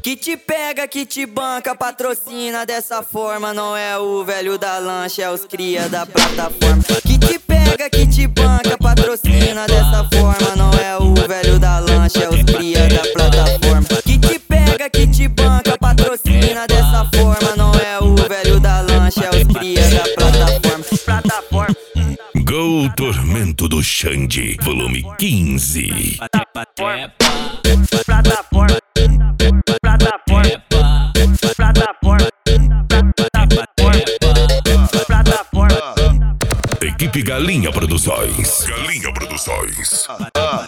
Que te pega, que te banca, patrocina dessa forma. Não é o velho da lancha, é os cria da plataforma. Que te pega, que te banca, patrocina dessa forma. Não é o velho da lancha, é os cria da plataforma. Que te pega, que te banca, patrocina dessa forma. Não é o velho da lancha, é os cria da plataforma. Gol Tormento do Xande, volume 15. Plataforma. Equipe Galinha Produções. Galinha Produções.